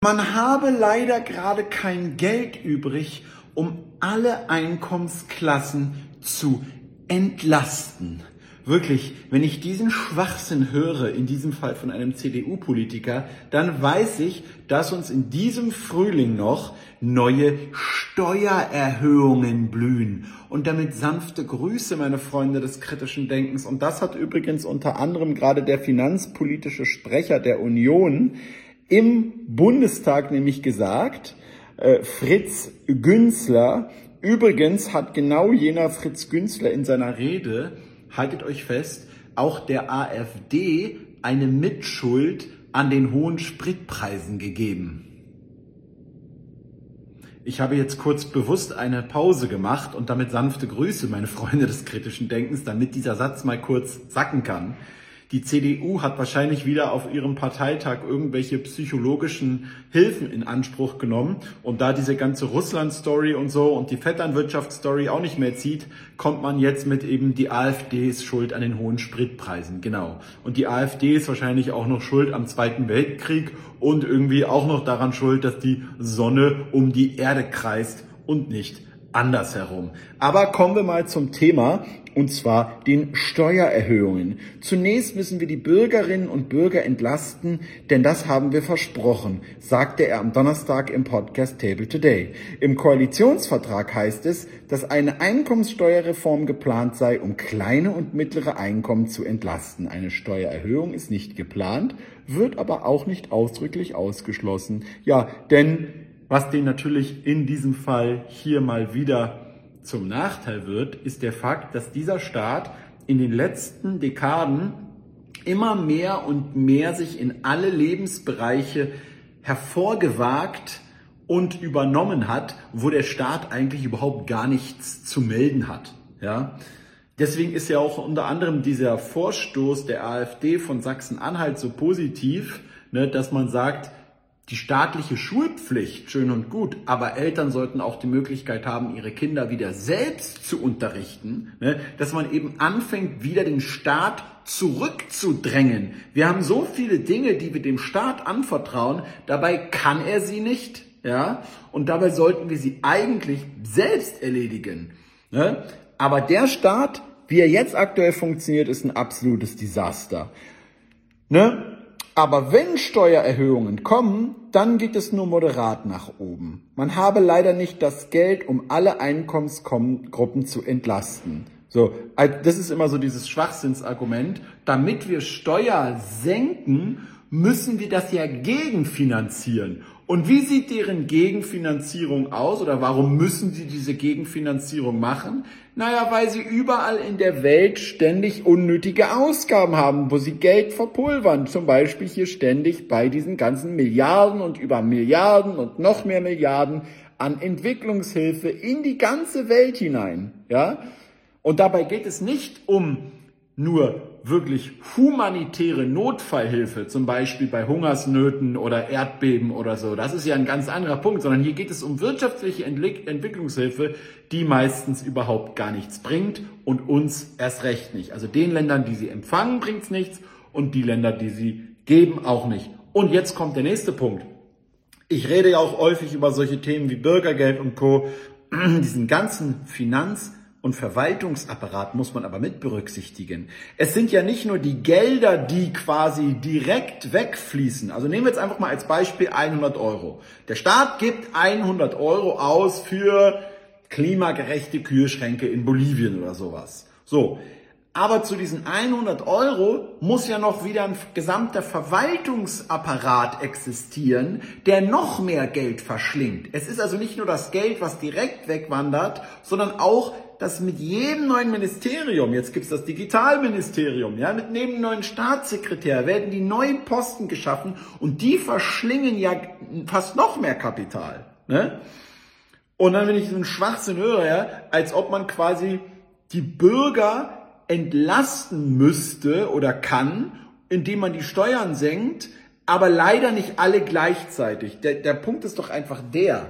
Man habe leider gerade kein Geld übrig, um alle Einkommensklassen zu entlasten. Wirklich, wenn ich diesen Schwachsinn höre, in diesem Fall von einem CDU-Politiker, dann weiß ich, dass uns in diesem Frühling noch neue Steuererhöhungen blühen. Und damit sanfte Grüße, meine Freunde des kritischen Denkens. Und das hat übrigens unter anderem gerade der finanzpolitische Sprecher der Union im Bundestag nämlich gesagt, Fritz Günzler. Übrigens hat genau jener Fritz Günzler in seiner Rede, haltet euch fest, auch der AfD eine Mitschuld an den hohen Spritpreisen gegeben. Ich habe jetzt kurz bewusst eine Pause gemacht und damit sanfte Grüße, meine Freunde des kritischen Denkens, damit dieser Satz mal kurz sacken kann. Die CDU hat wahrscheinlich wieder auf ihrem Parteitag irgendwelche psychologischen Hilfen in Anspruch genommen. Und da diese ganze Russland-Story und so und die Vetternwirtschaft-Story auch nicht mehr zieht, kommt man jetzt mit eben die AfD ist schuld an den hohen Spritpreisen. Genau. Und die AfD ist wahrscheinlich auch noch schuld am Zweiten Weltkrieg und irgendwie auch noch daran schuld, dass die Sonne um die Erde kreist und nicht andersherum. Aber kommen wir mal zum Thema, und zwar den Steuererhöhungen. Zunächst müssen wir die Bürgerinnen und Bürger entlasten, denn das haben wir versprochen, sagte er am Donnerstag im Podcast Table Today. Im Koalitionsvertrag heißt es, dass eine Einkommenssteuerreform geplant sei, um kleine und mittlere Einkommen zu entlasten. Eine Steuererhöhung ist nicht geplant, wird aber auch nicht ausdrücklich ausgeschlossen. Ja, denn was denen natürlich in diesem Fall hier mal wieder zum Nachteil wird, ist der Fakt, dass dieser Staat in den letzten Dekaden immer mehr und mehr sich in alle Lebensbereiche hervorgewagt und übernommen hat, wo der Staat eigentlich überhaupt gar nichts zu melden hat. Ja? Deswegen ist ja auch unter anderem dieser Vorstoß der AfD von Sachsen-Anhalt so positiv, dass man sagt, die staatliche Schulpflicht, schön und gut, aber Eltern sollten auch die Möglichkeit haben, ihre Kinder wieder selbst zu unterrichten, dass man eben anfängt, wieder den Staat zurückzudrängen. Wir haben so viele Dinge, die wir dem Staat anvertrauen, dabei kann er sie nicht, ja, und dabei sollten wir sie eigentlich selbst erledigen. Aber der Staat, wie er jetzt aktuell funktioniert, ist ein absolutes Desaster. Aber wenn Steuererhöhungen kommen, dann geht es nur moderat nach oben. Man habe leider nicht das Geld, um alle Einkommensgruppen zu entlasten. So, das ist immer so dieses Schwachsinnsargument. Damit wir Steuer senken, müssen wir das ja gegenfinanzieren. Und wie sieht deren Gegenfinanzierung aus oder warum müssen sie diese Gegenfinanzierung machen? Naja, weil sie überall in der Welt ständig unnötige Ausgaben haben, wo sie Geld verpulvern. Zum Beispiel hier ständig bei diesen ganzen Milliarden und über Milliarden und noch mehr Milliarden an Entwicklungshilfe in die ganze Welt hinein. Ja? Und dabei geht es nicht um nur wirklich humanitäre Notfallhilfe, zum Beispiel bei Hungersnöten oder Erdbeben oder so. Das ist ja ein ganz anderer Punkt, sondern hier geht es um wirtschaftliche Entwicklungshilfe, die meistens überhaupt gar nichts bringt und uns erst recht nicht. Also den Ländern, die sie empfangen, bringt's nichts und die Länder, die sie geben, auch nicht. Und jetzt kommt der nächste Punkt. Ich rede ja auch häufig über solche Themen wie Bürgergeld und Co. Diesen ganzen und Verwaltungsapparat muss man aber mit berücksichtigen. Es sind ja nicht nur die Gelder, die quasi direkt wegfließen. Also nehmen wir jetzt einfach mal als Beispiel 100 Euro. Der Staat gibt 100 Euro aus für klimagerechte Kühlschränke in Bolivien oder sowas. So. Aber zu diesen 100 Euro muss ja noch wieder ein gesamter Verwaltungsapparat existieren, der noch mehr Geld verschlingt. Es ist also nicht nur das Geld, was direkt wegwandert, sondern auch dass mit jedem neuen Ministerium, jetzt gibt's das Digitalministerium, ja, mit neben neuen Staatssekretär werden die neuen Posten geschaffen und die verschlingen ja fast noch mehr Kapital. Und dann, wenn ich so einen Schwachsinn höre, ja, als ob man quasi die Bürger entlasten müsste oder kann, indem man die Steuern senkt, aber leider nicht alle gleichzeitig. Der Punkt ist doch einfach der,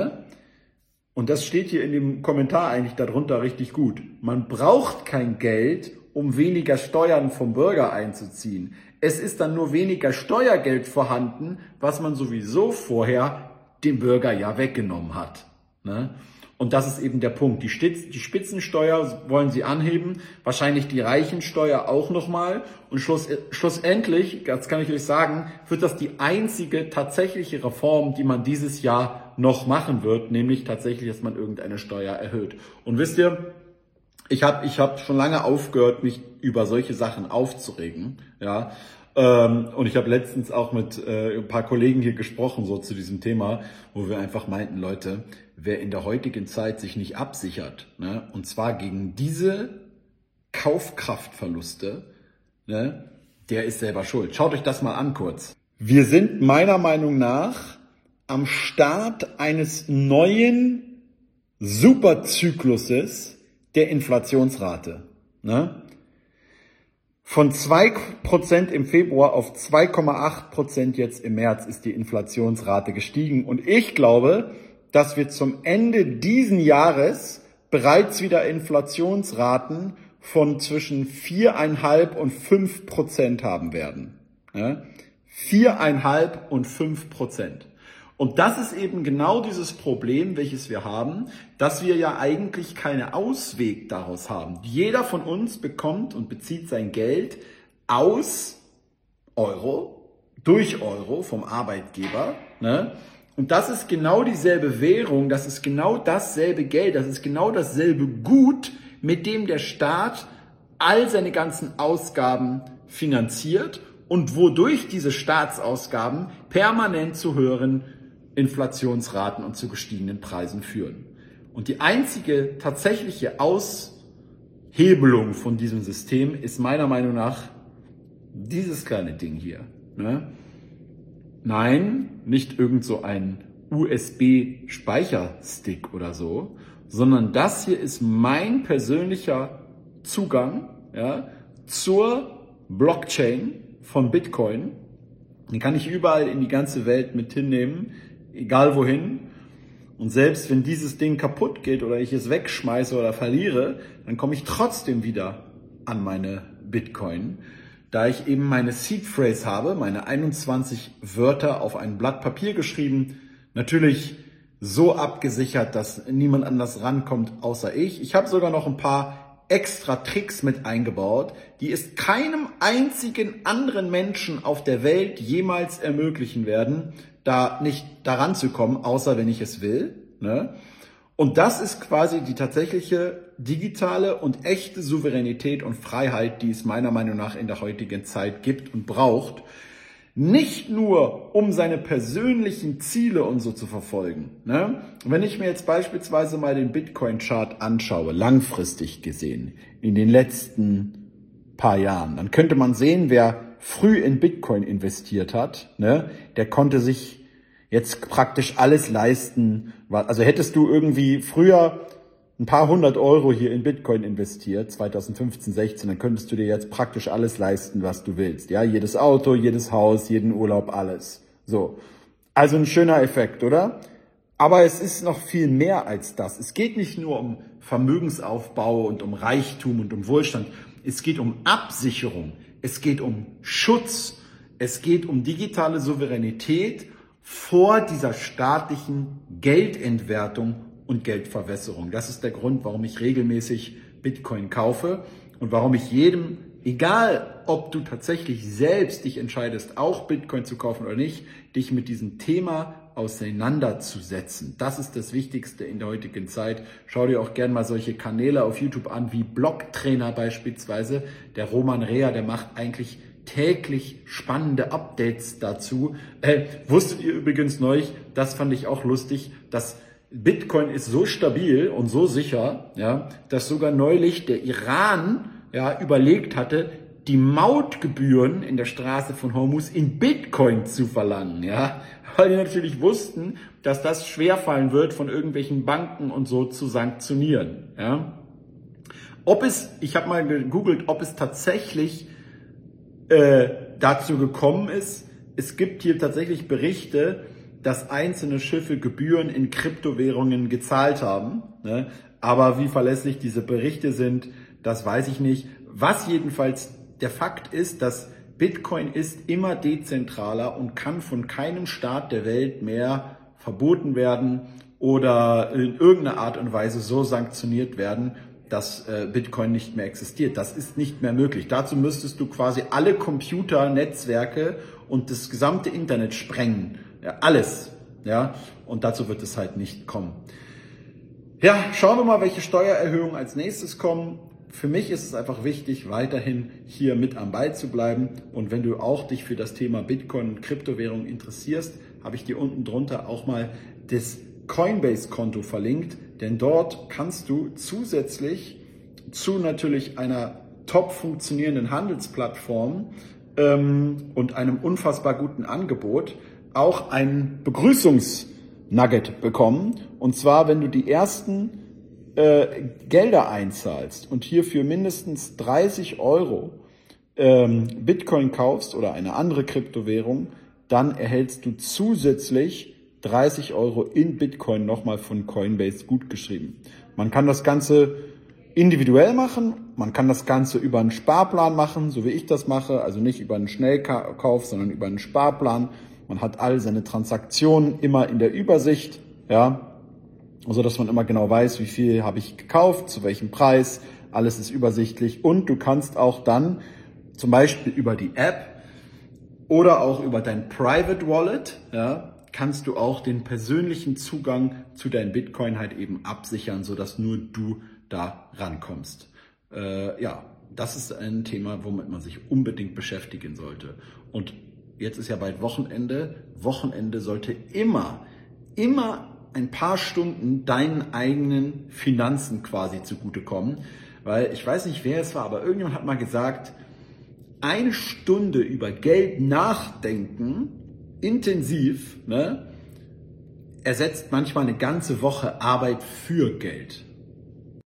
Und das steht hier in dem Kommentar eigentlich darunter richtig gut. Man braucht kein Geld, um weniger Steuern vom Bürger einzuziehen. Es ist dann nur weniger Steuergeld vorhanden, was man sowieso vorher dem Bürger ja weggenommen hat. Ne? Und das ist eben der Punkt. Die Spitzensteuer wollen sie anheben, wahrscheinlich die Reichensteuer auch nochmal. Und schlussendlich, das kann ich euch sagen, wird das die einzige tatsächliche Reform, die man dieses Jahr noch machen wird, nämlich tatsächlich, dass man irgendeine Steuer erhöht. Und wisst ihr, ich hab schon lange aufgehört, mich über solche Sachen aufzuregen. Ja. Und ich habe letztens auch mit ein paar Kollegen hier gesprochen, so zu diesem Thema, wo wir einfach meinten, Leute, wer in der heutigen Zeit sich nicht absichert, ne, und zwar gegen diese Kaufkraftverluste, ne, der ist selber schuld. Schaut euch das mal an kurz. Wir sind meiner Meinung nach am Start eines neuen Superzykluses der Inflationsrate. Ne? Von 2% im Februar auf 2,8% jetzt im März ist die Inflationsrate gestiegen. Und ich glaube, dass wir zum Ende diesen Jahres bereits wieder Inflationsraten von zwischen 4,5 und 5% haben werden. Ja? 4,5 und 5%. Und das ist eben genau dieses Problem, welches wir haben, dass wir ja eigentlich keinen Ausweg daraus haben. Jeder von uns bekommt und bezieht sein Geld aus Euro, durch Euro vom Arbeitgeber. Ne? Und das ist genau dieselbe Währung, das ist genau dasselbe Geld, das ist genau dasselbe Gut, mit dem der Staat all seine ganzen Ausgaben finanziert und wodurch diese Staatsausgaben permanent zu höheren Inflationsraten und zu gestiegenen Preisen führen. Und die einzige tatsächliche Aushebelung von diesem System ist meiner Meinung nach dieses kleine Ding hier. Ne? Nein, nicht irgend so ein USB-Speicherstick oder so, sondern das hier ist mein persönlicher Zugang, ja, zur Blockchain von Bitcoin. Den kann ich überall in die ganze Welt mit hinnehmen, egal wohin. Und selbst wenn dieses Ding kaputt geht oder ich es wegschmeiße oder verliere, dann komme ich trotzdem wieder an meine Bitcoin, da ich eben meine Seed Phrase habe, meine 21 Wörter auf ein Blatt Papier geschrieben, natürlich so abgesichert, dass niemand anders rankommt außer ich. Ich habe sogar noch ein paar extra Tricks mit eingebaut, die es keinem einzigen anderen Menschen auf der Welt jemals ermöglichen werden, da nicht daran zu kommen, außer wenn ich es will. Ne? Und das ist quasi die tatsächliche digitale und echte Souveränität und Freiheit, die es meiner Meinung nach in der heutigen Zeit gibt und braucht. Nicht nur, um seine persönlichen Ziele und so zu verfolgen. Ne? Wenn ich mir jetzt beispielsweise mal den Bitcoin-Chart anschaue, langfristig gesehen, in den letzten paar Jahren, dann könnte man sehen, wer früh in Bitcoin investiert hat, ne, der konnte sich jetzt praktisch alles leisten. Also hättest du irgendwie früher ein paar 100 Euro hier in Bitcoin investiert, 2015, 16, dann könntest du dir jetzt praktisch alles leisten, was du willst. Ja, jedes Auto, jedes Haus, jeden Urlaub, alles. So. Also ein schöner Effekt, oder? Aber es ist noch viel mehr als das. Es geht nicht nur um Vermögensaufbau und um Reichtum und um Wohlstand. Es geht um Absicherung. Es geht um Schutz. Es geht um digitale Souveränität vor dieser staatlichen Geldentwertung und Geldverwässerung. Das ist der Grund, warum ich regelmäßig Bitcoin kaufe und warum ich jedem, egal ob du tatsächlich selbst dich entscheidest, auch Bitcoin zu kaufen oder nicht, dich mit diesem Thema auseinanderzusetzen. Das ist das Wichtigste in der heutigen Zeit. Schau dir auch gerne mal solche Kanäle auf YouTube an, wie Blocktrainer beispielsweise. Der Roman Rea, der macht eigentlich täglich spannende Updates dazu. Wusstet ihr übrigens neulich, das fand ich auch lustig, dass Bitcoin ist so stabil und so sicher, ja, dass sogar neulich der Iran überlegt hatte, die Mautgebühren in der Straße von Hormuz in Bitcoin zu verlangen, ja, weil die natürlich wussten, dass das schwerfallen wird, von irgendwelchen Banken und so zu sanktionieren, ja. Ich habe mal gegoogelt, ob es tatsächlich dazu gekommen ist. Es gibt hier tatsächlich Berichte, dass einzelne Schiffe Gebühren in Kryptowährungen gezahlt haben, ne? Aber wie verlässlich diese Berichte sind, das weiß ich nicht. Was jedenfalls der Fakt ist, dass Bitcoin ist immer dezentraler und kann von keinem Staat der Welt mehr verboten werden oder in irgendeiner Art und Weise so sanktioniert werden, dass Bitcoin nicht mehr existiert. Das ist nicht mehr möglich. Dazu müsstest du quasi alle Computer, Netzwerke und das gesamte Internet sprengen. Ja, alles. Ja, und dazu wird es halt nicht kommen. Ja, schauen wir mal, welche Steuererhöhungen als nächstes kommen. Für mich ist es einfach wichtig, weiterhin hier mit am Ball zu bleiben. Und wenn du auch dich für das Thema Bitcoin und Kryptowährung interessierst, habe ich dir unten drunter auch mal das Coinbase-Konto verlinkt. Denn dort kannst du zusätzlich zu natürlich einer top funktionierenden Handelsplattform und einem unfassbar guten Angebot auch ein Begrüßungsnugget bekommen. Und zwar, wenn du die ersten Gelder einzahlst und hierfür mindestens 30 € Bitcoin kaufst oder eine andere Kryptowährung, dann erhältst du zusätzlich 30 € in Bitcoin nochmal von Coinbase gutgeschrieben. Man kann das Ganze individuell machen, man kann das Ganze über einen Sparplan machen, so wie ich das mache, also nicht über einen Schnellkauf, sondern über einen Sparplan. Man hat all seine Transaktionen immer in der Übersicht, ja, so dass man immer genau weiß, wie viel habe ich gekauft, zu welchem Preis, alles ist übersichtlich und du kannst auch dann zum Beispiel über die App oder auch über dein Private Wallet, ja, kannst du auch den persönlichen Zugang zu deinem Bitcoin halt eben absichern, sodass nur du da rankommst. Ja, das ist ein Thema, womit man sich unbedingt beschäftigen sollte. Und jetzt ist ja bald Wochenende. Wochenende sollte immer ein paar Stunden deinen eigenen Finanzen quasi zugutekommen. Weil ich weiß nicht, wer es war, aber irgendjemand hat mal gesagt, 1 Stunde über Geld nachdenken, intensiv, ne, ersetzt manchmal eine ganze Woche Arbeit für Geld.